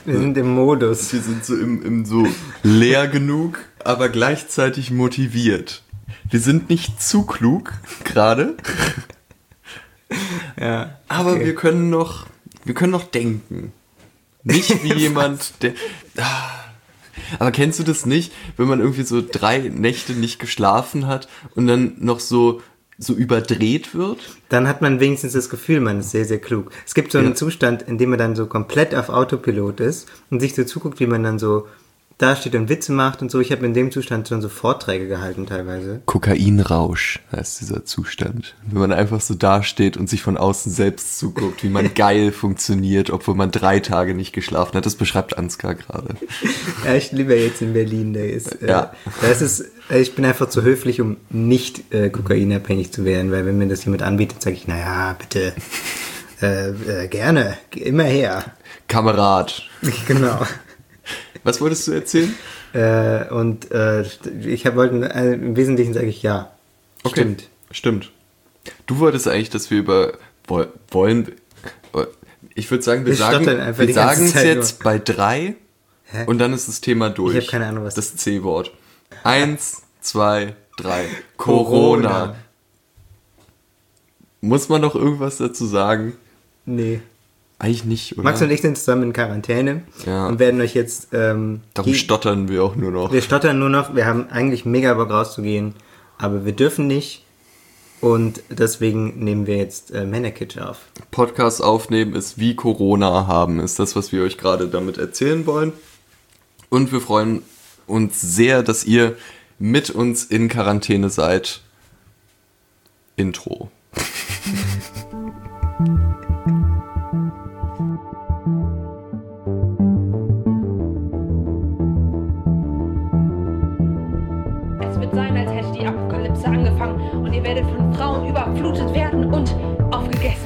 Wir sind im Modus. Wir sind so im so leer genug, aber gleichzeitig motiviert. Wir sind nicht zu klug, gerade. Ja. Aber wir können noch denken. Nicht wie jemand, der... Aber kennst du das nicht, wenn man irgendwie so 3 Nächte nicht geschlafen hat und dann noch so überdreht wird? Dann hat man wenigstens das Gefühl, man ist sehr, sehr klug. Es gibt so einen Zustand, in dem man dann so komplett auf Autopilot ist und sich so zuguckt, wie man dann so da steht und Witze macht und so. Ich habe in dem Zustand schon so Vorträge gehalten teilweise. Kokainrausch heißt dieser Zustand. Wenn man einfach so dasteht und sich von außen selbst zuguckt, wie man geil funktioniert, obwohl man 3 Tage nicht geschlafen hat. Das beschreibt Ansgar gerade. Ja, ich lebe ja jetzt in Berlin. Ich bin einfach zu höflich, um nicht kokainabhängig zu werden, weil wenn mir das jemand anbietet, sage ich, naja, bitte, gerne, immer her. Kamerad. Genau. Was wolltest du erzählen? Ich wollte, im Wesentlichen sage ich ja. Okay. Stimmt. Du wolltest eigentlich, dass wir über wollen. Ich würde sagen, wir sagen es jetzt bei 3 und dann ist das Thema durch. Ich habe keine Ahnung, was das C-Wort. 1, 2, 3. Corona. Muss man noch irgendwas dazu sagen? Nee. Eigentlich nicht, oder? Max und ich sind zusammen in Quarantäne und werden euch jetzt... Darum stottern wir auch nur noch. Wir stottern nur noch. Wir haben eigentlich mega Bock rauszugehen, aber wir dürfen nicht und deswegen nehmen wir jetzt Männerkitsch auf. Podcast aufnehmen ist wie Corona haben, ist das, was wir euch gerade damit erzählen wollen. Und wir freuen uns sehr, dass ihr mit uns in Quarantäne seid. Intro. Sein, als hätte die Apokalypse angefangen und ihr werdet von Frauen überflutet werden und aufgegessen.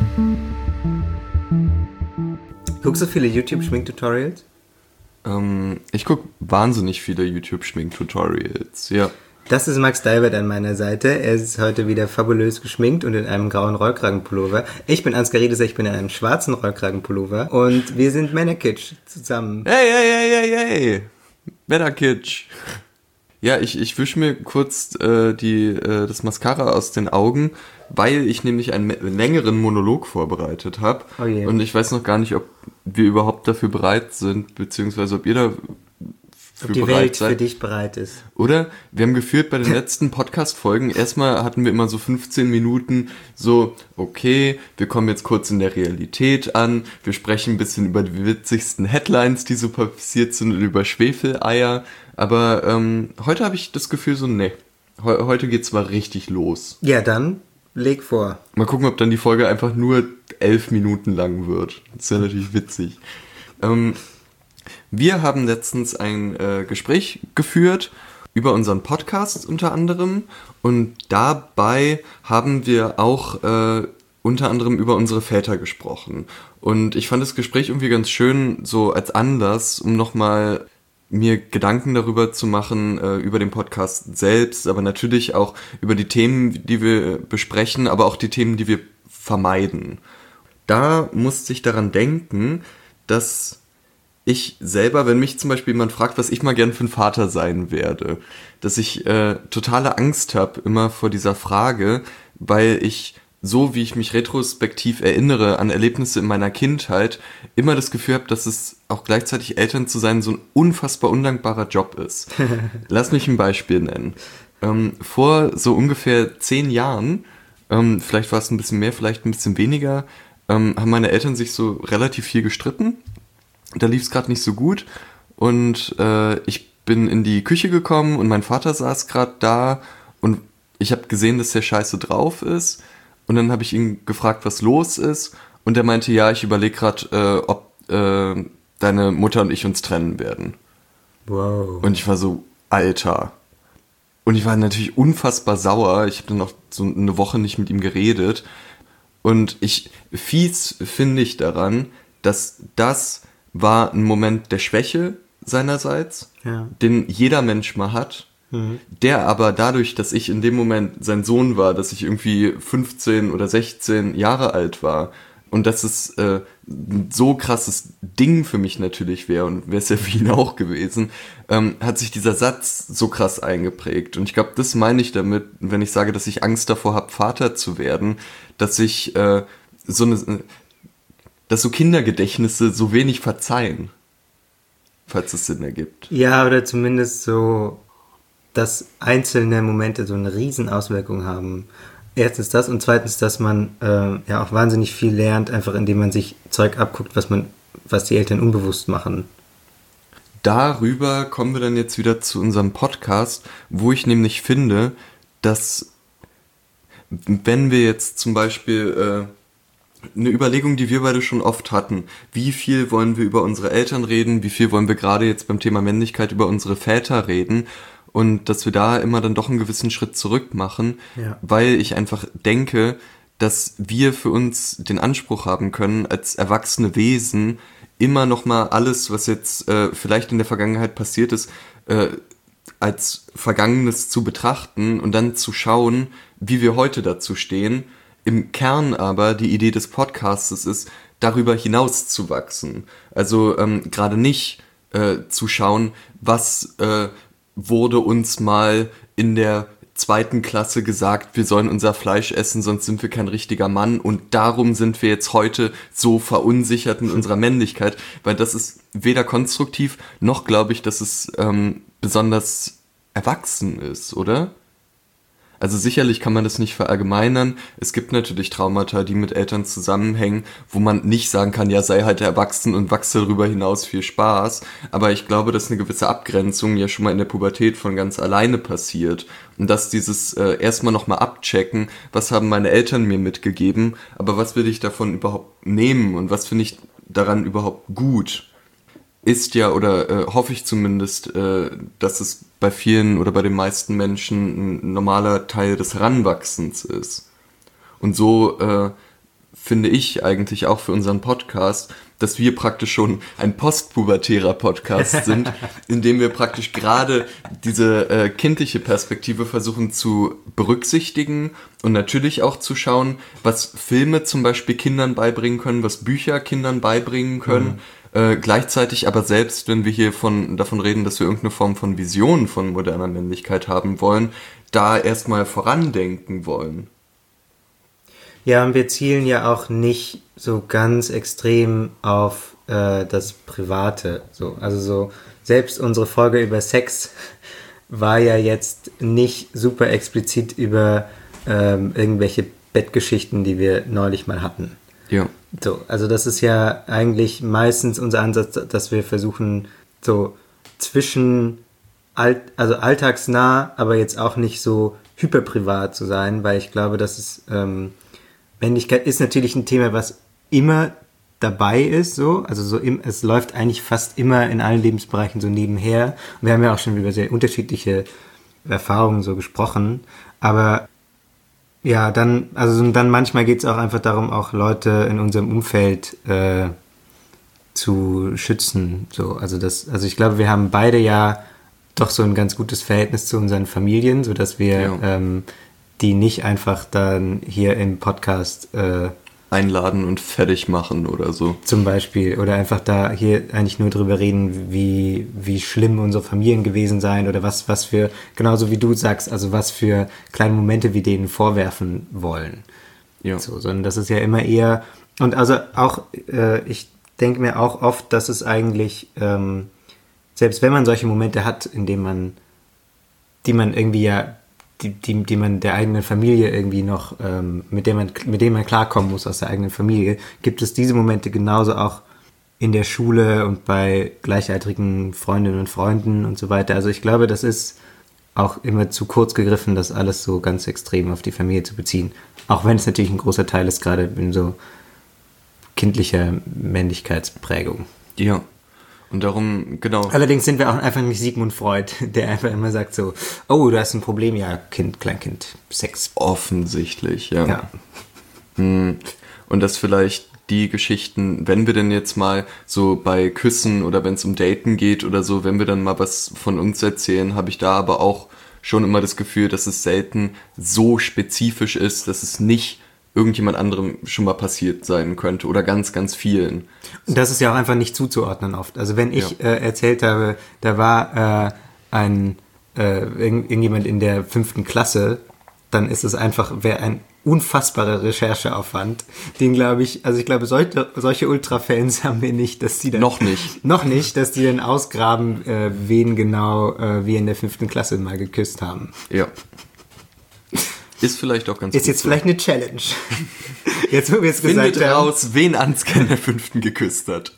Guckst du viele YouTube-Schminktutorials? Ich gucke wahnsinnig viele YouTube-Schminktutorials, ja. Das ist Max Dalbert an meiner Seite. Er ist heute wieder fabulös geschminkt und in einem grauen Rollkragenpullover. Ich bin Ansgar Riedeser, ich bin in einem schwarzen Rollkragenpullover und wir sind Männerkitsch zusammen. Hey! Männerkitsch. Ja, ich wische mir kurz das Mascara aus den Augen, weil ich nämlich einen längeren Monolog vorbereitet habe. Oh je. Und ich weiß noch gar nicht, ob wir überhaupt dafür bereit sind, beziehungsweise ob ihr dafür ob die Welt für dich bereit ist. Oder? Wir haben geführt bei den letzten Podcast-Folgen, erstmal hatten wir immer so 15 Minuten so, okay, wir kommen jetzt kurz in der Realität an, wir sprechen ein bisschen über die witzigsten Headlines, die so passiert sind, und über Schwefeleier, aber heute habe ich das Gefühl so, nee, heute geht's mal richtig los. Ja, dann leg vor. Mal gucken, ob dann die Folge einfach nur 11 Minuten lang wird. Das wäre natürlich witzig. Wir haben letztens ein Gespräch geführt über unseren Podcast unter anderem und dabei haben wir auch unter anderem über unsere Väter gesprochen. Und ich fand das Gespräch irgendwie ganz schön so als Anlass, um nochmal mir Gedanken darüber zu machen, über den Podcast selbst, aber natürlich auch über die Themen, die wir besprechen, aber auch die Themen, die wir vermeiden. Da musste ich daran denken, dass ich selber, wenn mich zum Beispiel jemand fragt, was ich mal gern für ein Vater sein werde, dass ich totale Angst habe immer vor dieser Frage, weil ich, so wie ich mich retrospektiv erinnere an Erlebnisse in meiner Kindheit, immer das Gefühl habe, dass es auch gleichzeitig Eltern zu sein so ein unfassbar undankbarer Job ist. Lass mich ein Beispiel nennen. Vor so ungefähr 10 Jahren, vielleicht war es ein bisschen mehr, vielleicht ein bisschen weniger, haben meine Eltern sich so relativ viel gestritten. Da lief es gerade nicht so gut und ich bin in die Küche gekommen und mein Vater saß gerade da und ich habe gesehen, dass der scheiße drauf ist und dann habe ich ihn gefragt, was los ist und er meinte, ja, ich überlege gerade, ob deine Mutter und ich uns trennen werden. Wow. Und ich war so, Alter. Und ich war natürlich unfassbar sauer. Ich habe dann noch so eine Woche nicht mit ihm geredet und fies finde ich daran, dass das war ein Moment der Schwäche seinerseits, ja, den jeder Mensch mal hat, der aber dadurch, dass ich in dem Moment sein Sohn war, dass ich irgendwie 15 oder 16 Jahre alt war, und dass es ein so krasses Ding für mich natürlich wäre und wäre es ja für ihn auch gewesen, hat sich dieser Satz so krass eingeprägt. Und ich glaube, das meine ich damit, wenn ich sage, dass ich Angst davor habe, Vater zu werden, dass ich dass so Kindergedächtnisse so wenig verzeihen, falls es Sinn ergibt. Ja, oder zumindest so, dass einzelne Momente so eine Riesenauswirkung haben. Erstens das und zweitens, dass man ja auch wahnsinnig viel lernt, einfach indem man sich Zeug abguckt, was die Eltern unbewusst machen. Darüber kommen wir dann jetzt wieder zu unserem Podcast, wo ich nämlich finde, dass wenn wir jetzt zum Beispiel eine Überlegung, die wir beide schon oft hatten, wie viel wollen wir über unsere Eltern reden, wie viel wollen wir gerade jetzt beim Thema Männlichkeit über unsere Väter reden, und dass wir da immer dann doch einen gewissen Schritt zurück machen, weil ich einfach denke, dass wir für uns den Anspruch haben können, als erwachsene Wesen immer noch mal alles, was jetzt vielleicht in der Vergangenheit passiert ist, als Vergangenes zu betrachten und dann zu schauen, wie wir heute dazu stehen. Im Kern aber die Idee des Podcasts ist, darüber hinaus zu wachsen. Also gerade nicht zu schauen, was wurde uns mal in der 2. Klasse gesagt, wir sollen unser Fleisch essen, sonst sind wir kein richtiger Mann, und darum sind wir jetzt heute so verunsichert in unserer Männlichkeit, weil das ist weder konstruktiv, noch glaube ich, dass es besonders erwachsen ist, oder? Also sicherlich kann man das nicht verallgemeinern. Es gibt natürlich Traumata, die mit Eltern zusammenhängen, wo man nicht sagen kann, ja, sei halt erwachsen und wachse darüber hinaus, viel Spaß. Aber ich glaube, dass eine gewisse Abgrenzung ja schon mal in der Pubertät von ganz alleine passiert. Und dass dieses erstmal nochmal abchecken, was haben meine Eltern mir mitgegeben, aber was will ich davon überhaupt nehmen und was finde ich daran überhaupt gut, ist ja, oder hoffe ich zumindest, dass es bei vielen oder bei den meisten Menschen ein normaler Teil des Heranwachsens ist. Und so finde ich eigentlich auch für unseren Podcast, dass wir praktisch schon ein postpubertärer Podcast sind, in dem wir praktisch gerade diese kindliche Perspektive versuchen zu berücksichtigen und natürlich auch zu schauen, was Filme zum Beispiel Kindern beibringen können, was Bücher Kindern beibringen können. Gleichzeitig aber selbst, wenn wir hier davon reden, dass wir irgendeine Form von Vision von moderner Männlichkeit haben wollen, da erstmal vorandenken wollen. Ja, und wir zielen ja auch nicht so ganz extrem auf das Private. Also so, selbst unsere Folge über Sex war ja jetzt nicht super explizit über irgendwelche Bettgeschichten, die wir neulich mal hatten. Ja. So, also das ist ja eigentlich meistens unser Ansatz, dass wir versuchen, so zwischen alltagsnah, aber jetzt auch nicht so hyperprivat zu sein, weil ich glaube, dass es Männlichkeit ist natürlich ein Thema, was immer dabei ist, so, also so es läuft eigentlich fast immer in allen Lebensbereichen so nebenher. Und wir haben ja auch schon über sehr unterschiedliche Erfahrungen so gesprochen, aber ja, dann manchmal geht es auch einfach darum, auch Leute in unserem Umfeld zu schützen. So, also ich glaube, wir haben beide ja doch so ein ganz gutes Verhältnis zu unseren Familien, sodass wir die nicht einfach dann hier im Podcast einladen und fertig machen oder so. Zum Beispiel. Oder einfach da hier eigentlich nur drüber reden, wie schlimm unsere Familien gewesen seien oder was für, genauso wie du sagst, also was für kleine Momente wir denen vorwerfen wollen. Ja. So, sondern das ist ja immer eher, und also auch, ich denke mir auch oft, dass es eigentlich, selbst wenn man solche Momente hat, in denen die man irgendwie ja die man der eigenen Familie irgendwie noch, mit denen man klarkommen muss aus der eigenen Familie, gibt es diese Momente genauso auch in der Schule und bei gleichaltrigen Freundinnen und Freunden und so weiter. Also ich glaube, das ist auch immer zu kurz gegriffen, das alles so ganz extrem auf die Familie zu beziehen. Auch wenn es natürlich ein großer Teil ist, gerade in so kindlicher Männlichkeitsprägung. Ja. Und darum, genau. Allerdings sind wir auch einfach nicht Sigmund Freud, der einfach immer sagt so, oh, du hast ein Problem, ja, Kind, Kleinkind, Sex. Offensichtlich, ja. Und dass vielleicht die Geschichten, wenn wir denn jetzt mal so bei Küssen oder wenn es um Daten geht oder so, wenn wir dann mal was von uns erzählen, habe ich da aber auch schon immer das Gefühl, dass es selten so spezifisch ist, dass es nicht irgendjemand anderem schon mal passiert sein könnte oder ganz, ganz vielen. Und das ist ja auch einfach nicht zuzuordnen oft. Also wenn ich erzählt habe, da war irgendjemand in der 5. Klasse, dann ist es einfach, wäre ein unfassbarer Rechercheaufwand, den ich glaube, solche Ultra-Fans haben wir nicht, dass die dann... Noch nicht, dass die dann ausgraben, wen genau wir in der 5. Klasse mal geküsst haben. Ja. Ist vielleicht auch ganz Ist jetzt vielleicht eine Challenge. Jetzt, wo wir es gesagt haben. Findet raus, wen Ansgar in der 5. geküsst hat.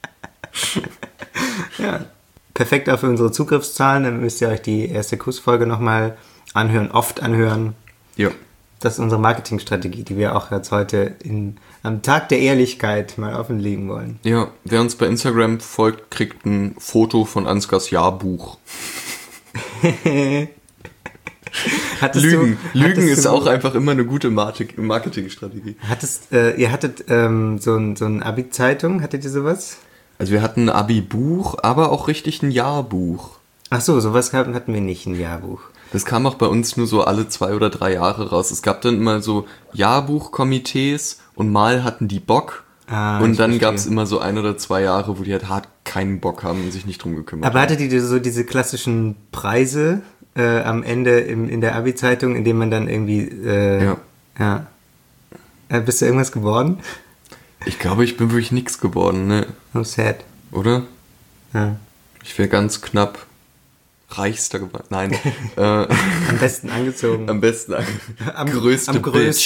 Ja. Perfekt auch für unsere Zugriffszahlen, dann müsst ihr euch die erste Kussfolge nochmal oft anhören. Ja. Das ist unsere Marketingstrategie, die wir auch jetzt heute am Tag der Ehrlichkeit mal offenlegen wollen. Ja, wer uns bei Instagram folgt, kriegt ein Foto von Ansgars Jahrbuch. Lügen ist auch einfach immer eine gute Marketingstrategie. Ihr hattet so ein Abi-Zeitung, hattet ihr sowas? Also wir hatten ein Abi-Buch, aber auch richtig ein Jahrbuch. Ach so, sowas hatten wir nicht, ein Jahrbuch. Das kam auch bei uns nur so alle 2 oder 3 Jahre raus. Es gab dann immer so Jahrbuchkomitees und mal hatten die Bock. Und dann gab es immer so 1 oder 2 Jahre, wo die halt hart keinen Bock haben und sich nicht drum gekümmert haben. Aber hattet ihr so diese klassischen Preise am Ende in der Abi-Zeitung, in dem man dann irgendwie... Ja. Bist du irgendwas geworden? Ich glaube, ich bin wirklich nichts geworden, ne? Oh, sad. Oder? Ja. Ich wäre ganz knapp Reichster geworden. Nein. Am besten angezogen. Am besten am größten.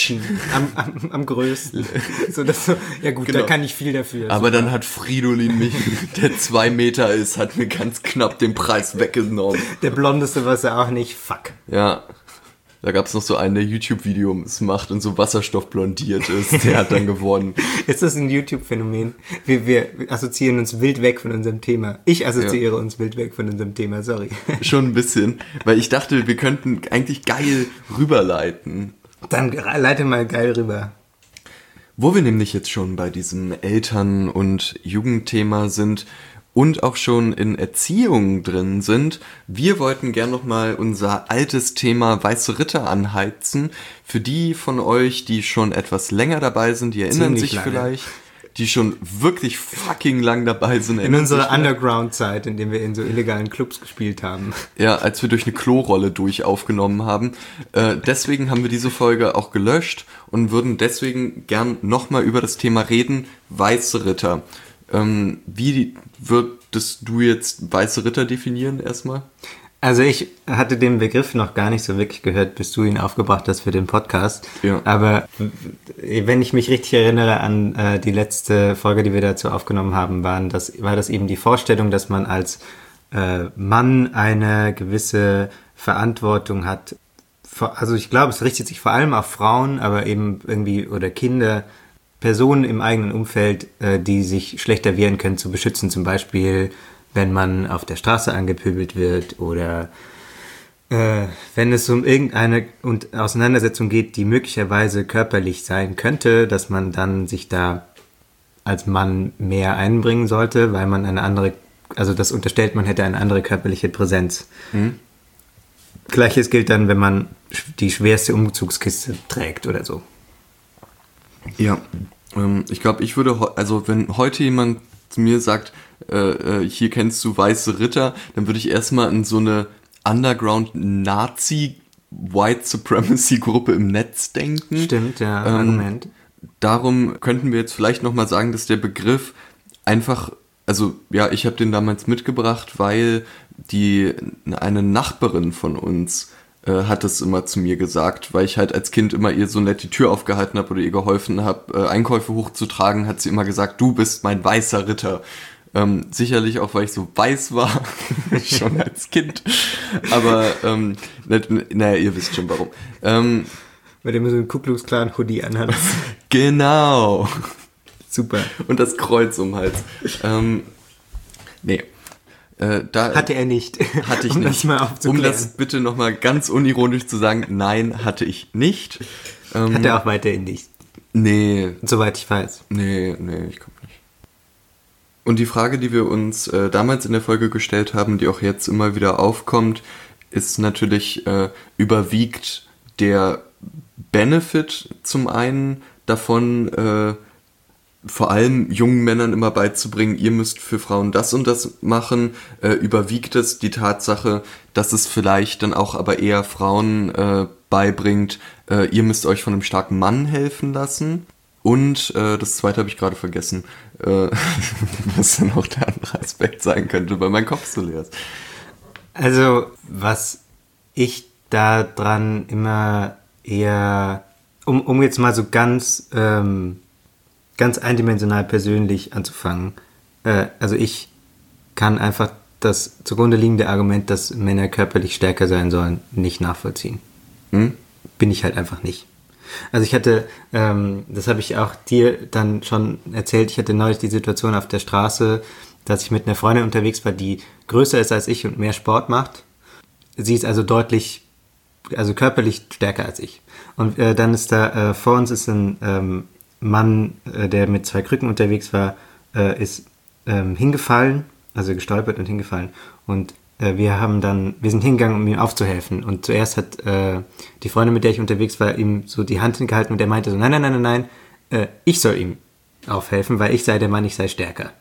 Am größten. Ja gut, genau. Da kann ich viel dafür. Aber super. Dann hat Fridolin mich, der 2 Meter ist, hat mir ganz knapp den Preis weggenommen. Der Blondeste war es ja auch nicht. Fuck. Ja. Da gab es noch so einen, der YouTube-Videos macht und so Wasserstoff blondiert ist. Der hat dann gewonnen. Ist das ein YouTube-Phänomen? Wir assoziieren uns wild weg von unserem Thema. Ich assoziiere uns wild weg von unserem Thema, sorry. Schon ein bisschen. Weil ich dachte, wir könnten eigentlich geil rüberleiten. Dann leite mal geil rüber. Wo wir nämlich jetzt schon bei diesem Eltern- und Jugendthema sind und auch schon in Erziehung drin sind, wir wollten gern nochmal unser altes Thema Weiße Ritter anheizen. Für die von euch, die schon etwas länger dabei sind, die erinnern sich vielleicht, die schon wirklich fucking lang dabei sind. In unserer Underground-Zeit, in der wir in so illegalen Clubs gespielt haben. Ja, als wir durch eine Klorolle aufgenommen haben. Deswegen haben wir diese Folge auch gelöscht und würden deswegen gern nochmal über das Thema reden, Weiße Ritter. Wie würdest du jetzt Weiße Ritter definieren erstmal? Also ich hatte den Begriff noch gar nicht so wirklich gehört, bis du ihn aufgebracht hast für den Podcast. Ja. Aber wenn ich mich richtig erinnere an die letzte Folge, die wir dazu aufgenommen haben, war das eben die Vorstellung, dass man als Mann eine gewisse Verantwortung hat. Also ich glaube, es richtet sich vor allem auf Frauen, aber eben irgendwie oder Kinder, Personen im eigenen Umfeld, die sich schlechter wehren können, zu beschützen. Zum Beispiel, wenn man auf der Straße angepöbelt wird oder wenn es um irgendeine Auseinandersetzung geht, die möglicherweise körperlich sein könnte, dass man dann sich da als Mann mehr einbringen sollte, weil man das unterstellt, man hätte eine andere körperliche Präsenz. Mhm. Gleiches gilt dann, wenn man die schwerste Umzugskiste trägt oder so. Ja, ich glaube, wenn heute jemand zu mir sagt, hier kennst du Weiße Ritter, dann würde ich erstmal in so eine Underground-Nazi-White-Supremacy-Gruppe im Netz denken. Stimmt, ja, Argument. Darum könnten wir jetzt vielleicht nochmal sagen, dass der Begriff einfach, ich habe den damals mitgebracht, weil eine Nachbarin von uns hat es immer zu mir gesagt, weil ich halt als Kind immer ihr so nett die Tür aufgehalten habe oder ihr geholfen habe, Einkäufe hochzutragen, hat sie immer gesagt, du bist mein weißer Ritter. Sicherlich auch, weil ich so weiß war, schon als Kind. Aber, ihr wisst schon warum. Weil du immer so einen Ku Klux Klan Hoodie anhattest. Genau. Super. Und das Kreuz um den Hals. Nee. Hatte er nicht. Hatte ich nicht. Um das bitte nochmal ganz unironisch zu sagen, nein, hatte ich nicht. Hat er auch weiterhin nicht. Nee. Soweit ich weiß. Nee, ich glaube nicht. Und die Frage, die wir uns damals in der Folge gestellt haben, die auch jetzt immer wieder aufkommt, ist natürlich, überwiegt der Benefit zum einen davon, vor allem jungen Männern immer beizubringen, ihr müsst für Frauen das und das machen, überwiegt es die Tatsache, dass es vielleicht dann auch aber eher Frauen beibringt, ihr müsst euch von einem starken Mann helfen lassen. Und das zweite habe ich gerade vergessen, was dann auch der andere Aspekt sein könnte, weil mein Kopf so leer ist. Also, was ich da dran immer eher, um jetzt mal so ganz eindimensional persönlich anzufangen, also ich kann einfach das zugrunde liegende Argument, dass Männer körperlich stärker sein sollen, nicht nachvollziehen. Bin ich halt einfach nicht. Also ich hatte, das habe ich auch dir dann schon erzählt, ich hatte neulich die Situation auf der Straße, dass ich mit einer Freundin unterwegs war, die größer ist als ich und mehr Sport macht. Sie ist also deutlich, also körperlich stärker als ich. Und dann ist da, vor uns ist ein Mann, der mit 2 Krücken unterwegs war, ist hingefallen, also gestolpert und hingefallen. Und wir sind hingegangen, um ihm aufzuhelfen. Und zuerst hat die Freundin, mit der ich unterwegs war, ihm so die Hand hingehalten und er meinte so, nein, ich soll ihm aufhelfen, weil ich sei der Mann, ich sei stärker.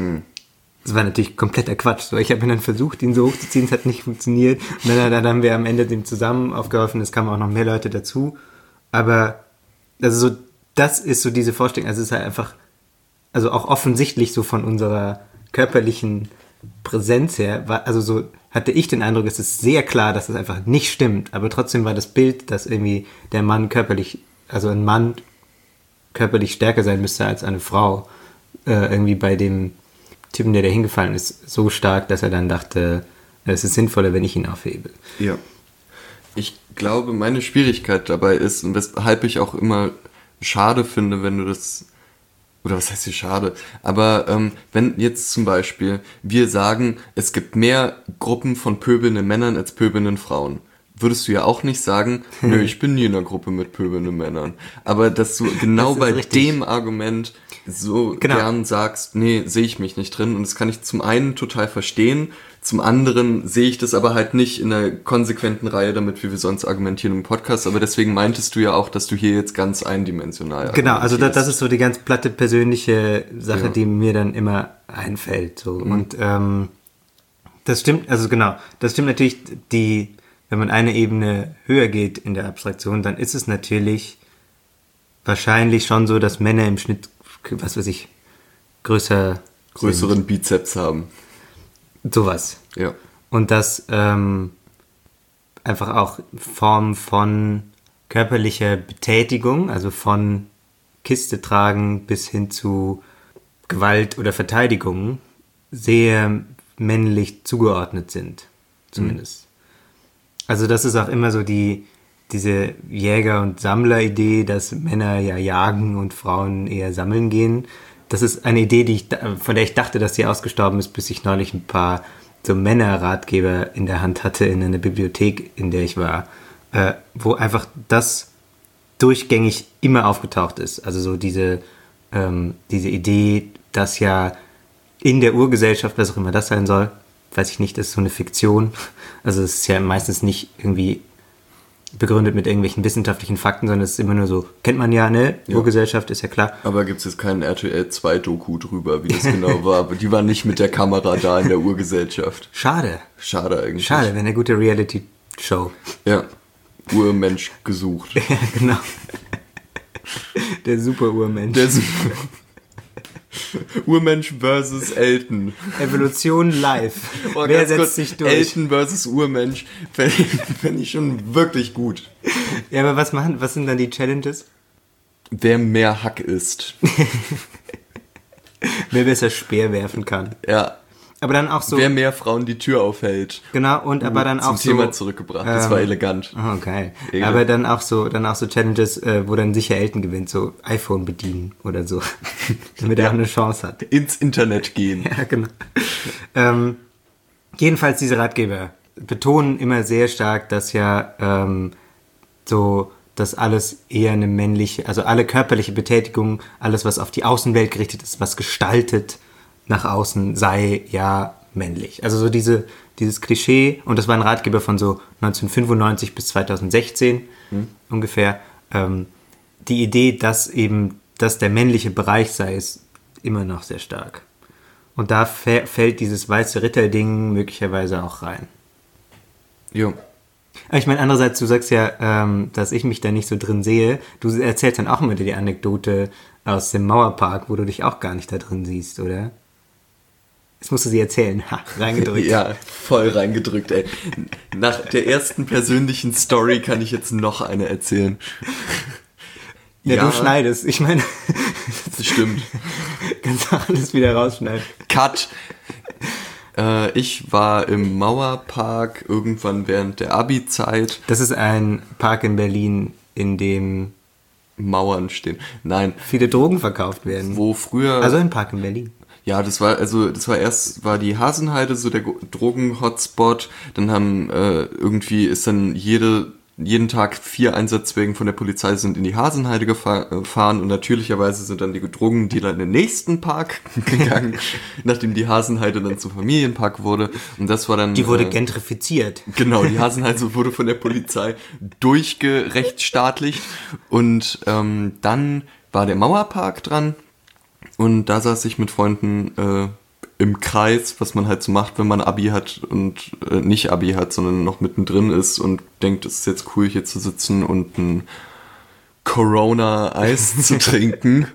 Das war natürlich kompletter Quatsch. So, ich habe dann versucht, ihn so hochzuziehen, es hat nicht funktioniert. Und dann haben wir am Ende dem zusammen aufgeholfen, es kamen auch noch mehr Leute dazu. Aber also so, das ist so diese Vorstellung, also es ist halt einfach, also auch offensichtlich so von unserer körperlichen Präsenz her, also so hatte ich den Eindruck, es ist sehr klar, dass das einfach nicht stimmt, aber trotzdem war das Bild, dass irgendwie der Mann körperlich, also ein Mann körperlich stärker sein müsste als eine Frau, irgendwie bei dem Typen, der da hingefallen ist, so stark, dass er dann dachte, es ist sinnvoller, wenn ich ihn aufhebe. Ja. Ich glaube, meine Schwierigkeit dabei ist, und weshalb ich auch immer schade finde, wenn du das, oder was heißt hier schade, aber wenn jetzt zum Beispiel wir sagen, es gibt mehr Gruppen von pöbelnden Männern als pöbelnden Frauen, würdest du ja auch nicht sagen, nö, ich bin nie in einer Gruppe mit pöbelnden Männern. Aber dass du genau bei dem Argument so gern sagst, nee, sehe ich mich nicht drin. Und das kann ich zum einen total verstehen, zum anderen sehe ich das aber halt nicht in einer konsequenten Reihe, damit wie wir sonst argumentieren im Podcast. Aber deswegen meintest du ja auch, dass du hier jetzt ganz eindimensional genau, also das ist so die ganz platte persönliche Sache, die mir dann immer einfällt. So. Und das stimmt, also genau, das stimmt natürlich, wenn man eine Ebene höher geht in der Abstraktion, dann ist es natürlich wahrscheinlich schon so, dass Männer im Schnitt, was weiß ich, größeren sind. Bizeps haben. Sowas. Ja. Und dass einfach auch Formen von körperlicher Betätigung, also von Kiste tragen bis hin zu Gewalt oder Verteidigung, sehr männlich zugeordnet sind, zumindest. Also das ist auch immer so diese Jäger- und Sammler-Idee, dass Männer ja jagen und Frauen eher sammeln gehen. Das ist eine Idee, von der ich dachte, dass sie ausgestorben ist, bis ich neulich ein paar so Männerratgeber in der Hand hatte in einer Bibliothek, in der ich war, wo einfach das durchgängig immer aufgetaucht ist. Also so diese Idee, dass ja in der Urgesellschaft, was auch immer das sein soll, weiß ich nicht, das ist so eine Fiktion. Also es ist ja meistens nicht irgendwie begründet mit irgendwelchen wissenschaftlichen Fakten, sondern es ist immer nur so, kennt man ja, ne? Ja. Urgesellschaft ist ja klar. Aber gibt es jetzt keinen RTL 2 Doku drüber, wie das genau war? Aber die waren nicht mit der Kamera da in der Urgesellschaft. Schade. Schade eigentlich. Schade, wäre eine gute Reality-Show. Ja. Urmensch gesucht. Ja, genau. Der Super-Urmensch. Urmensch versus Elton. Evolution live. Wer setzt sich durch? Elton versus Urmensch fände ich schon wirklich gut. Ja, aber was sind dann die Challenges? Wer mehr Hack isst. Wer besser Speer werfen kann. Ja. Aber dann auch so... Wer mehr Frauen die Tür aufhält. Genau, und aber dann auch so... Zum Thema zurückgebracht, das war elegant. Oh, geil. Aber dann auch so Challenges, wo dann sicher Elton gewinnt, so iPhone bedienen oder so. Damit er auch eine Chance hat. Ins Internet gehen. Ja, genau. Jedenfalls diese Ratgeber betonen immer sehr stark, dass ja so... dass alles eher eine männliche, also alle körperliche Betätigung, alles, was auf die Außenwelt gerichtet ist, was gestaltet nach außen, sei ja männlich. Also so dieses Klischee, und das war ein Ratgeber von so 1995 bis 2016 ungefähr, die Idee, dass der männliche Bereich sei, ist immer noch sehr stark. Und da fällt dieses weiße Ritter-Ding möglicherweise auch rein. Jo. Aber ich meine, andererseits, du sagst ja, dass ich mich da nicht so drin sehe. Du erzählst dann auch immer die Anekdote aus dem Mauerpark, wo du dich auch gar nicht da drin siehst, oder? Jetzt musst du sie erzählen. Ha, reingedrückt. Ja, voll reingedrückt, ey. Nach der ersten persönlichen Story kann ich jetzt noch eine erzählen. Ja, du schneidest. Ich meine... Das stimmt. Kannst du alles wieder rausschneiden. Cut! Ich war im Mauerpark irgendwann während der Abi-Zeit. Das ist ein Park in Berlin, in dem Mauern stehen. Nein. Viele Drogen verkauft werden. Wo früher... Also ein Park in Berlin. Ja, das war die Hasenheide, so der Drogen-Hotspot. Dann ist dann jeden Tag 4 Einsatzwagen von der Polizei sind in die Hasenheide gefahren und natürlicherweise sind dann die Drogendealer in den nächsten Park gegangen, nachdem die Hasenheide dann zum Familienpark wurde. Und das war dann... Die wurde gentrifiziert. Genau, die Hasenheide wurde von der Polizei durchgerechtsstaatlicht und dann war der Mauerpark dran und da saß ich mit Freunden im Kreis, was man halt so macht, wenn man Abi hat und nicht Abi hat, sondern noch mittendrin ist und denkt, es ist jetzt cool, hier zu sitzen und ein Corona-Eis zu trinken.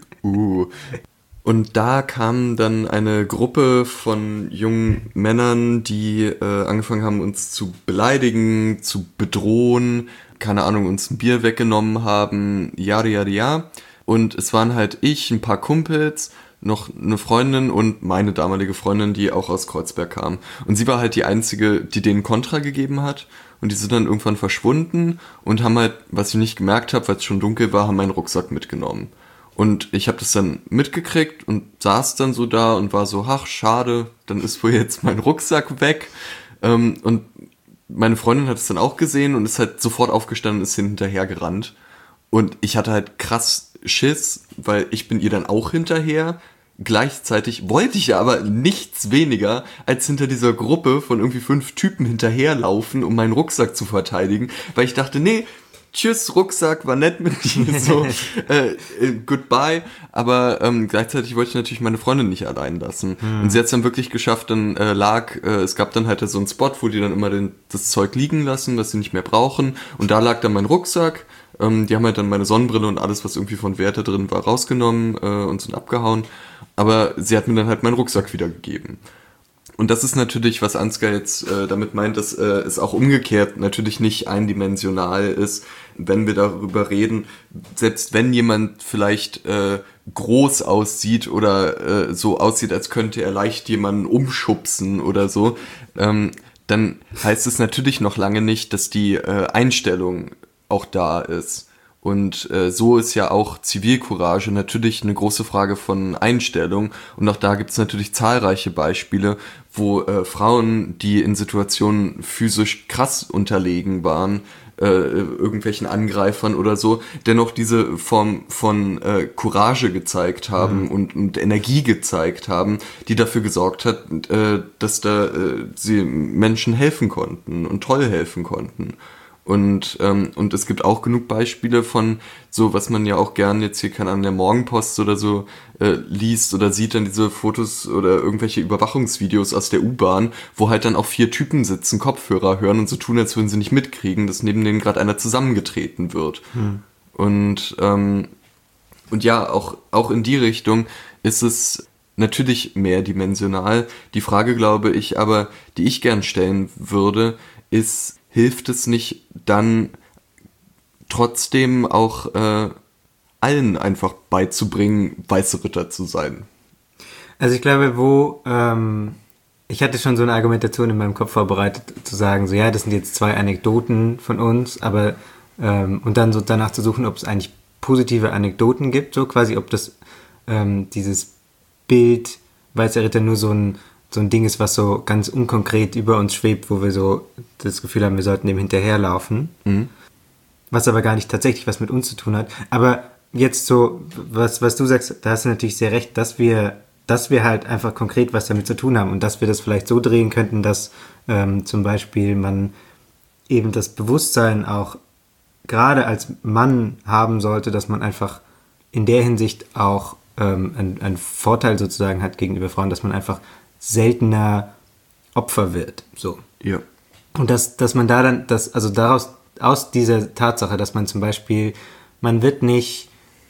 Und da kam dann eine Gruppe von jungen Männern, die angefangen haben, uns zu beleidigen, zu bedrohen, keine Ahnung, uns ein Bier weggenommen haben, ja. Und es waren halt ich, ein paar Kumpels, noch eine Freundin und meine damalige Freundin, die auch aus Kreuzberg kam. Und sie war halt die Einzige, die denen Kontra gegeben hat. Und die sind dann irgendwann verschwunden und haben halt, was ich nicht gemerkt habe, weil es schon dunkel war, haben meinen Rucksack mitgenommen. Und ich habe das dann mitgekriegt und saß dann so da und war so, ach, schade, dann ist wohl jetzt mein Rucksack weg. Und meine Freundin hat es dann auch gesehen und ist halt sofort aufgestanden und ist hinterher gerannt. Und ich hatte halt krass Schiss, weil ich bin ihr dann auch hinterher. Gleichzeitig wollte ich aber nichts weniger, als hinter dieser Gruppe von irgendwie 5 Typen hinterherlaufen, um meinen Rucksack zu verteidigen, weil ich dachte, nee, tschüss Rucksack, war nett mit dir, so, goodbye, aber gleichzeitig wollte ich natürlich meine Freundin nicht allein lassen. Und sie hat es dann wirklich geschafft, dann es gab dann halt so einen Spot, wo die dann immer das Zeug liegen lassen, was sie nicht mehr brauchen, und da lag dann mein Rucksack. Die haben halt dann meine Sonnenbrille und alles, was irgendwie von Wert da drin war, rausgenommen und sind abgehauen. Aber sie hat mir dann halt meinen Rucksack wiedergegeben. Und das ist natürlich, was Ansgar jetzt damit meint, dass es auch umgekehrt natürlich nicht eindimensional ist, wenn wir darüber reden. Selbst wenn jemand vielleicht groß aussieht oder so aussieht, als könnte er leicht jemanden umschubsen oder so, dann heißt es natürlich noch lange nicht, dass die Einstellung auch da ist. Und so ist ja auch Zivilcourage natürlich eine große Frage von Einstellung. Und auch da gibt es natürlich zahlreiche Beispiele, wo Frauen, die in Situationen physisch krass unterlegen waren, irgendwelchen Angreifern oder so, dennoch diese Form von Courage gezeigt haben und Energie gezeigt haben, die dafür gesorgt hat, dass sie Menschen helfen konnten und toll helfen konnten. Und es gibt auch genug Beispiele von so, was man ja auch gern jetzt hier an der Morgenpost oder so liest oder sieht, dann diese Fotos oder irgendwelche Überwachungsvideos aus der U-Bahn, wo halt dann auch 4 Typen sitzen, Kopfhörer hören und so tun, als würden sie nicht mitkriegen, dass neben denen gerade einer zusammengetreten wird. Und ja, auch in die Richtung ist es natürlich mehrdimensional. Die Frage, glaube ich, aber, die ich gern stellen würde, ist, hilft es nicht dann trotzdem auch allen einfach beizubringen, weiße Ritter zu sein? Also ich glaube, ich hatte schon so eine Argumentation in meinem Kopf vorbereitet, zu sagen, so ja, das sind jetzt 2 Anekdoten von uns, aber und dann so danach zu suchen, ob es eigentlich positive Anekdoten gibt, so quasi, ob das dieses Bild weißer Ritter nur so ein Ding ist, was so ganz unkonkret über uns schwebt, wo wir so das Gefühl haben, wir sollten dem hinterherlaufen. Was aber gar nicht tatsächlich was mit uns zu tun hat. Aber jetzt so, was du sagst, da hast du natürlich sehr recht, dass wir halt einfach konkret was damit zu tun haben und dass wir das vielleicht so drehen könnten, dass zum Beispiel man eben das Bewusstsein auch gerade als Mann haben sollte, dass man einfach in der Hinsicht auch einen Vorteil sozusagen hat gegenüber Frauen, dass man einfach seltener Opfer wird. So. Ja. Und dass man da dann, aus dieser Tatsache, dass man zum Beispiel, man wird nicht,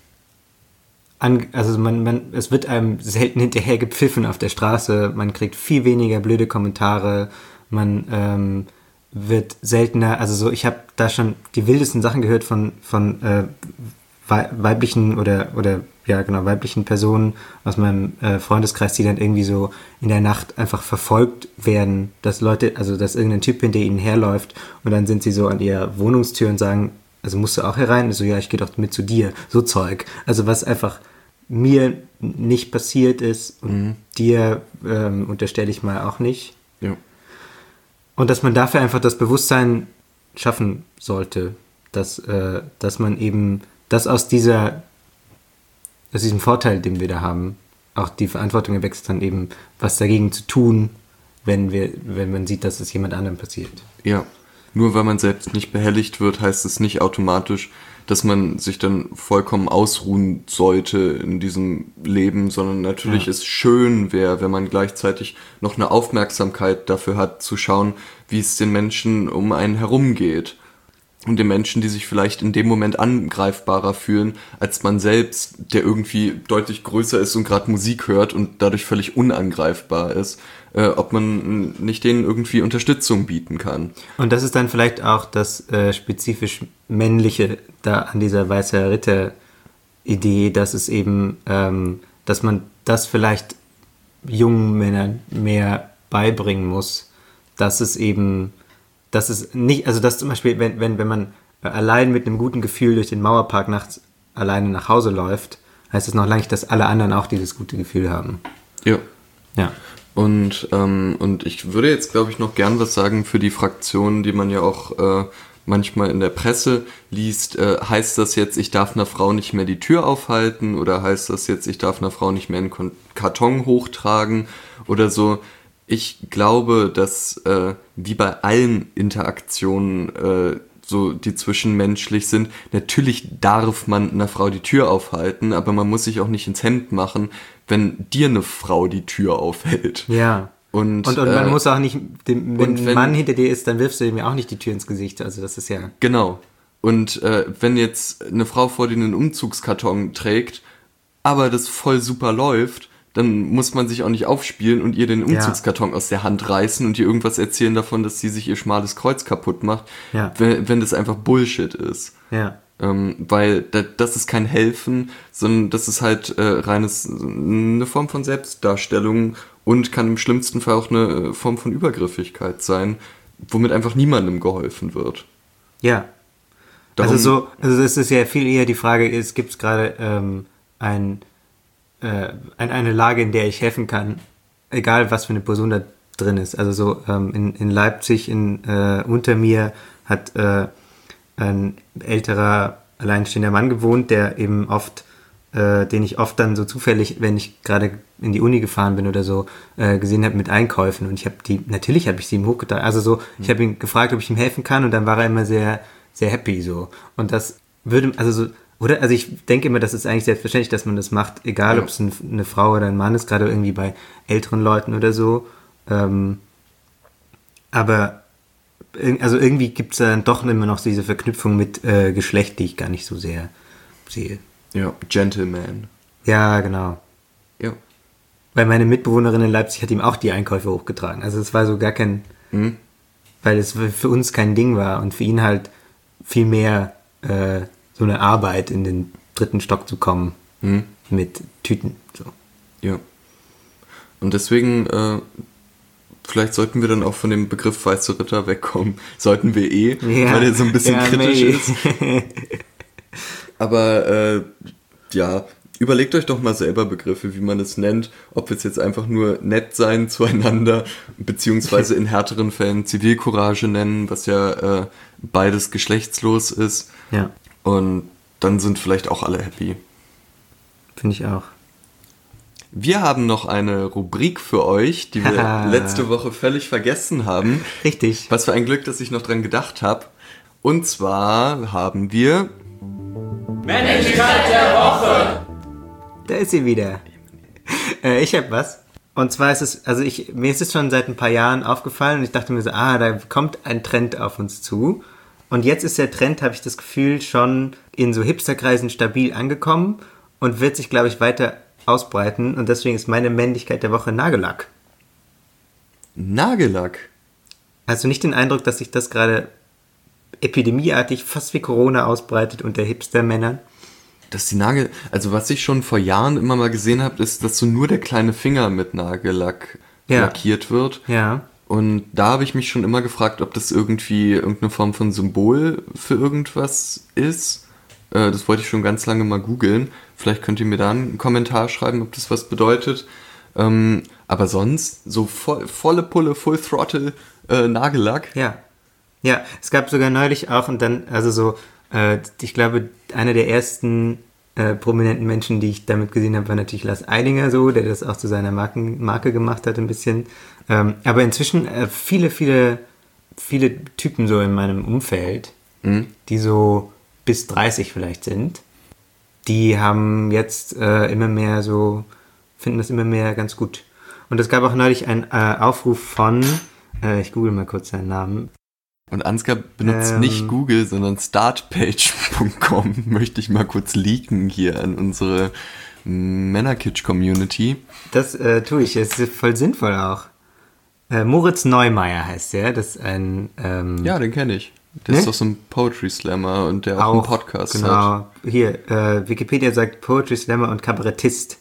es wird einem selten hinterher gepfiffen auf der Straße, man kriegt viel weniger blöde Kommentare, man wird seltener, ich habe da schon die wildesten Sachen gehört von weiblichen weiblichen Personen aus meinem Freundeskreis, die dann irgendwie so in der Nacht einfach verfolgt werden, dass irgendein Typ hinter ihnen herläuft und dann sind sie so an ihrer Wohnungstür und sagen, also musst du auch herein? Und so, ja, ich gehe doch mit zu dir. So Zeug. Also was einfach mir nicht passiert ist und dir unterstelle ich mal auch nicht. Ja. Und dass man dafür einfach das Bewusstsein schaffen sollte, dass man eben das aus diesem Vorteil, den wir da haben, auch die Verantwortung erwächst, dann eben was dagegen zu tun, wenn man sieht, dass es jemand anderem passiert. Ja, nur weil man selbst nicht behelligt wird, heißt es nicht automatisch, dass man sich dann vollkommen ausruhen sollte in diesem Leben, sondern natürlich es schön wäre, wenn man gleichzeitig noch eine Aufmerksamkeit dafür hat, zu schauen, wie es den Menschen um einen herum geht. Und den Menschen, die sich vielleicht in dem Moment angreifbarer fühlen, als man selbst, der irgendwie deutlich größer ist und gerade Musik hört und dadurch völlig unangreifbar ist, ob man nicht denen irgendwie Unterstützung bieten kann. Und das ist dann vielleicht auch das spezifisch Männliche da an dieser weiße Ritter-Idee, dass es eben, dass man das vielleicht jungen Männern mehr beibringen muss, dass es eben, dass es nicht, also dass zum Beispiel, wenn man allein mit einem guten Gefühl durch den Mauerpark nachts alleine nach Hause läuft, heißt es noch lange nicht, dass alle anderen auch dieses gute Gefühl haben. Ja. Ja. Und ich würde jetzt, glaube ich, noch gern was sagen für die Fraktion, die man ja auch manchmal in der Presse liest. Heißt das jetzt, ich darf einer Frau nicht mehr die Tür aufhalten? Oder heißt das jetzt, ich darf einer Frau nicht mehr einen Karton hochtragen? Oder so. Ich glaube, dass wie bei allen Interaktionen, so die zwischenmenschlich sind, natürlich darf man einer Frau die Tür aufhalten, aber man muss sich auch nicht ins Hemd machen, wenn dir eine Frau die Tür aufhält. Ja. Und man muss auch nicht, wenn ein Mann hinter dir ist, dann wirfst du ihm ja auch nicht die Tür ins Gesicht. Also das ist ja... Genau. Und wenn jetzt eine Frau vor dir einen Umzugskarton trägt, aber das voll super läuft, dann muss man sich auch nicht aufspielen und ihr den Umzugskarton aus der Hand reißen und ihr irgendwas erzählen davon, dass sie sich ihr schmales Kreuz kaputt macht, wenn das einfach Bullshit ist. Ja. Weil das ist kein Helfen, sondern das ist halt eine Form von Selbstdarstellung und kann im schlimmsten Fall auch eine Form von Übergriffigkeit sein, womit einfach niemandem geholfen wird. Ja. Also es ist ja viel eher die Frage, gibt es gerade eine Lage, in der ich helfen kann, egal was für eine Person da drin ist. Also so in Leipzig unter mir hat ein älterer alleinstehender Mann gewohnt, der eben oft, den ich oft dann so zufällig, wenn ich gerade in die Uni gefahren bin oder so, gesehen habe mit Einkäufen und natürlich habe ich sie ihm hochgetragen. Also so, ich habe ihn gefragt, ob ich ihm helfen kann und dann war er immer sehr, sehr happy so. Und das würde, also ich denke immer, das ist eigentlich selbstverständlich, dass man das macht, egal ob es eine Frau oder ein Mann ist, gerade irgendwie bei älteren Leuten oder so. Aber also irgendwie gibt es dann doch immer noch diese Verknüpfung mit Geschlecht, die ich gar nicht so sehr sehe. Ja, Gentleman. Ja, genau. Ja. Weil meine Mitbewohnerin in Leipzig hat ihm auch die Einkäufe hochgetragen. Also es war so gar kein, weil es für uns kein Ding war und für ihn halt viel mehr so eine Arbeit in den 3. Stock zu kommen mit Tüten. So. Ja. Und deswegen, vielleicht sollten wir dann auch von dem Begriff weiße Ritter wegkommen. Sollten wir weil der so ein bisschen kritisch ist. Aber überlegt euch doch mal selber Begriffe, wie man es nennt. Ob wir es jetzt einfach nur nett sein zueinander, beziehungsweise in härteren Fällen Zivilcourage nennen, was ja beides geschlechtslos ist. Ja. Und dann sind vielleicht auch alle happy. Finde ich auch. Wir haben noch eine Rubrik für euch, die wir letzte Woche völlig vergessen haben. Richtig. Was für ein Glück, dass ich noch dran gedacht habe. Und zwar haben wir... Männlichkeit der Woche! Da ist sie wieder. Ich habe was. Und zwar ist es, mir ist es schon seit ein paar Jahren aufgefallen und ich dachte mir so, da kommt ein Trend auf uns zu. Und jetzt ist der Trend, habe ich das Gefühl, schon in so Hipsterkreisen stabil angekommen und wird sich, glaube ich, weiter ausbreiten. Und deswegen ist meine Männlichkeit der Woche Nagellack. Nagellack? Hast du nicht den Eindruck, dass sich das gerade epidemieartig fast wie Corona ausbreitet unter Hipster-Männern? Dass die also was ich schon vor Jahren immer mal gesehen habe, ist, dass so nur der kleine Finger mit Nagellack lackiert wird. Ja. Und da habe ich mich schon immer gefragt, ob das irgendwie irgendeine Form von Symbol für irgendwas ist. Das wollte ich schon ganz lange mal googeln. Vielleicht könnt ihr mir da einen Kommentar schreiben, ob das was bedeutet. Aber sonst so volle Pulle, Full Throttle Nagellack. Ja. Ja, es gab sogar neulich auch und dann, ich glaube, einer der ersten prominenten Menschen, die ich damit gesehen habe, war natürlich Lars Eidinger so, der das auch zu seiner Marke gemacht hat ein bisschen. Aber inzwischen viele Typen so in meinem Umfeld, die so bis 30 vielleicht sind, die haben jetzt immer mehr so, finden das immer mehr ganz gut. Und es gab auch neulich einen Aufruf von, ich google mal kurz seinen Namen. Und Ansgar benutzt nicht Google, sondern startpage.com. Möchte ich mal kurz leaken hier an unsere Männerkitsch-Community. Das tue ich, es ist voll sinnvoll auch. Moritz Neumeier heißt der, das ist ein... ja, den kenne ich. Der ist doch so ein Poetry Slammer und der auch einen Podcast hat. Genau, hier, Wikipedia sagt Poetry Slammer und Kabarettist.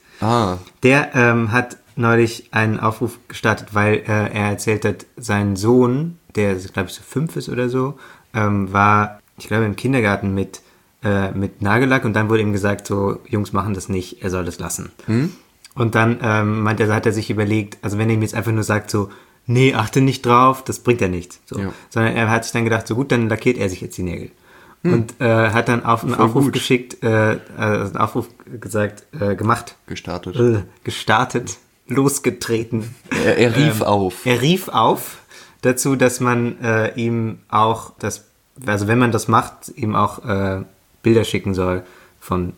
Der hat neulich einen Aufruf gestartet, weil er erzählt hat, sein Sohn, der, glaube ich, so 5 ist oder so, war, ich glaube, im Kindergarten mit Nagellack und dann wurde ihm gesagt, so, Jungs machen das nicht, er soll das lassen. Und dann hat er sich überlegt, also wenn er ihm jetzt einfach nur sagt, so, nee, achte nicht drauf, das bringt ja nichts. So. Ja. Sondern er hat sich dann gedacht, so gut, dann lackiert er sich jetzt die Nägel. Und hat dann einen Aufruf geschickt, einen Aufruf gemacht. Gestartet, losgetreten. Er rief auf. Er rief auf dazu, dass man ihm auch, wenn man das macht, ihm auch Bilder schicken soll von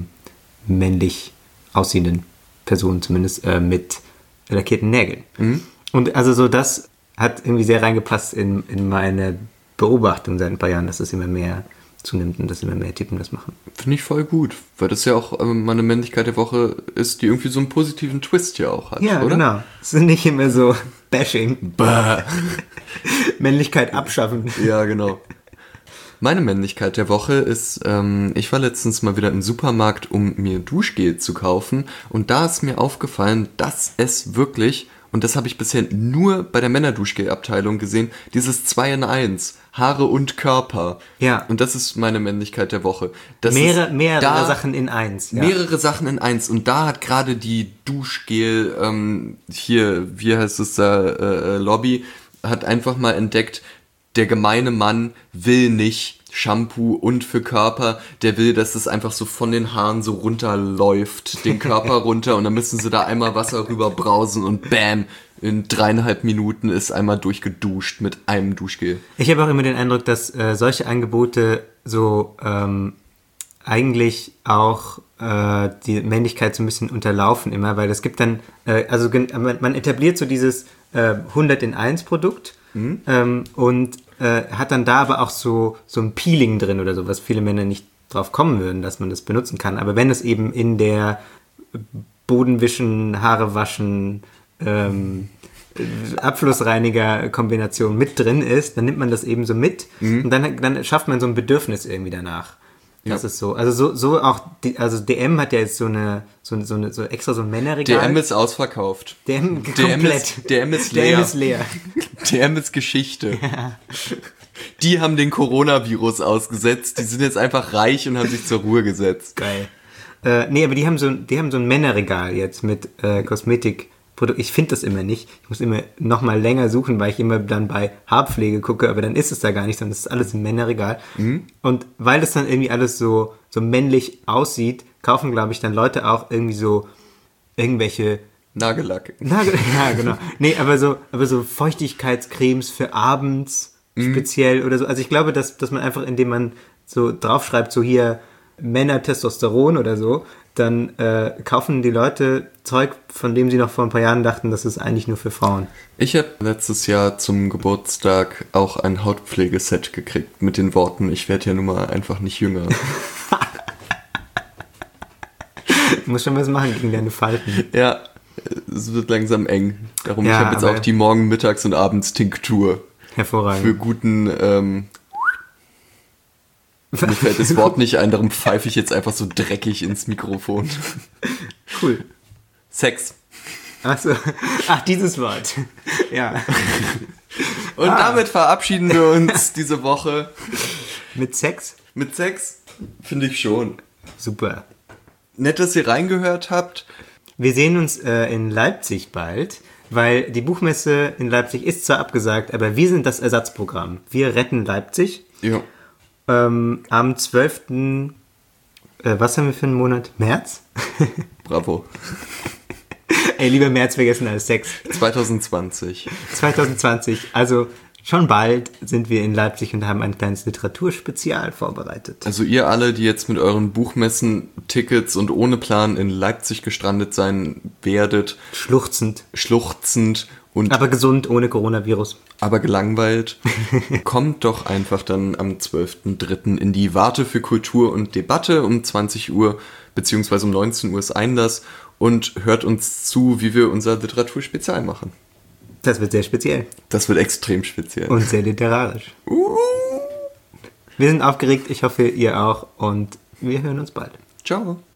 männlich aussehenden Personen, zumindest mit lackierten Nägeln. Und also so, das hat irgendwie sehr reingepasst in meine Beobachtung seit ein paar Jahren, dass es immer mehr zunimmt und dass immer mehr Typen das machen. Finde ich voll gut, weil das ja auch meine Männlichkeit der Woche ist, die irgendwie so einen positiven Twist ja auch hat, ja, oder? Ja, genau. Es sind nicht immer so Bashing. Männlichkeit abschaffen. Ja, genau. Meine Männlichkeit der Woche ist, ich war letztens mal wieder im Supermarkt, um mir Duschgel zu kaufen und da ist mir aufgefallen, dass es wirklich, und das habe ich bisher nur bei der Männerduschgel-Abteilung gesehen, dieses 2 in 1, Haare und Körper. Ja. Und das ist meine Männlichkeit der Woche. Mehrere Sachen in eins. Ja. Mehrere Sachen in eins. Und da hat gerade die Duschgel, hier, wie heißt es da, Lobby, hat einfach mal entdeckt, der gemeine Mann will nicht Shampoo und für Körper, der will, dass es einfach so von den Haaren so runterläuft, den Körper runter und dann müssen sie da einmal Wasser rüber brausen und bam, in 3,5 Minuten ist einmal durchgeduscht mit einem Duschgel. Ich habe auch immer den Eindruck, dass solche Angebote so eigentlich auch die Männlichkeit so ein bisschen unterlaufen immer, weil es gibt dann, man etabliert so dieses 100 in 1 Produkt und hat dann da aber auch so ein Peeling drin oder so, was viele Männer nicht drauf kommen würden, dass man das benutzen kann. Aber wenn es eben in der Bodenwischen, Haare waschen, Abflussreiniger-Kombination mit drin ist, dann nimmt man das eben so mit und dann schafft man so ein Bedürfnis irgendwie danach. Das ist so. Also so auch, DM hat ja jetzt so extra so ein Männerregal. DM ist ausverkauft. DM komplett. DM ist leer. DM ist leer. DM ist Geschichte. Ja. Die haben den Coronavirus ausgesetzt. Die sind jetzt einfach reich und haben sich zur Ruhe gesetzt. Geil. Nee, aber die haben so ein Männerregal jetzt mit Kosmetikprodukten. Ich finde das immer nicht. Ich muss immer noch mal länger suchen, weil ich immer dann bei Haarpflege gucke, aber dann ist es da gar nicht, sondern das ist alles im Männerregal. Und weil das dann irgendwie alles so männlich aussieht, kaufen, glaube ich, dann Leute auch irgendwie so irgendwelche Nagellack. Ja, genau. Nee, aber so Feuchtigkeitscremes für abends speziell oder so. Also ich glaube, dass man einfach, indem man so draufschreibt, so hier Männer Testosteron oder so, dann kaufen die Leute Zeug, von dem sie noch vor ein paar Jahren dachten, das ist eigentlich nur für Frauen. Ich habe letztes Jahr zum Geburtstag auch ein Hautpflegeset gekriegt mit den Worten, ich werde ja nun mal einfach nicht jünger. Du musst schon was machen gegen deine Falten. Ja, es wird langsam eng. Darum, ich habe jetzt auch die Morgen-, Mittags- und Abends-Tinktur. Hervorragend. Für guten, mir fällt das Wort nicht ein, darum pfeife ich jetzt einfach so dreckig ins Mikrofon. Cool. Sex. Ach, dieses Wort. Ja. Und damit verabschieden wir uns diese Woche. Mit Sex? Mit Sex? Finde ich schon. Super. Nett, dass ihr reingehört habt. Wir sehen uns in Leipzig bald, weil die Buchmesse in Leipzig ist zwar abgesagt, aber wir sind das Ersatzprogramm. Wir retten Leipzig. Ja. Am 12. Was haben wir für einen Monat? März? Bravo. Ey, lieber März vergessen als Sex. 2020. 2020, also schon bald sind wir in Leipzig und haben ein kleines Literaturspezial vorbereitet. Also ihr alle, die jetzt mit euren Buchmessen-Tickets und ohne Plan in Leipzig gestrandet sein werdet. Schluchzend. Und aber gesund, ohne Coronavirus. Aber gelangweilt. Kommt doch einfach dann am 12.03. in die Warte für Kultur und Debatte um 20 Uhr beziehungsweise um 19 Uhr ist Einlass und hört uns zu, wie wir unser Literaturspezial machen. Das wird sehr speziell. Das wird extrem speziell. Und sehr literarisch. Wir sind aufgeregt, ich hoffe, ihr auch und wir hören uns bald. Ciao.